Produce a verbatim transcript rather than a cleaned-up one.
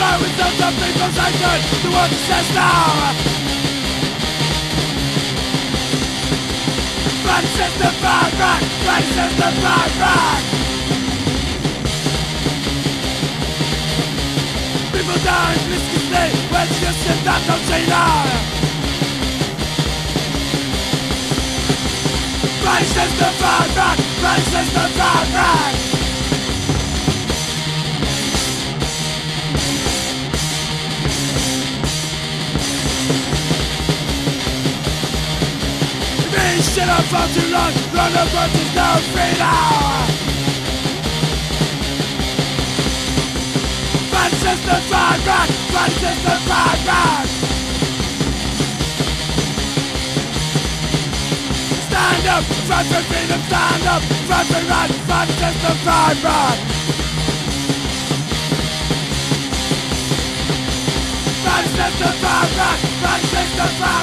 try without the people's hatred. The world says now. Francis the Firebrand, Francis the Firebrand. People die bliskelessly when you sit down to China. Francis the Firebrand, Francis the Firebrand. Shit up for too long, run the birds is no freedom. Francis the Firebrand, Francis the Firebrand. Stand up, fight for freedom, stand up, fight for right, Francis the Firebrand. Francis the Firebrand, Francis the Firebrand.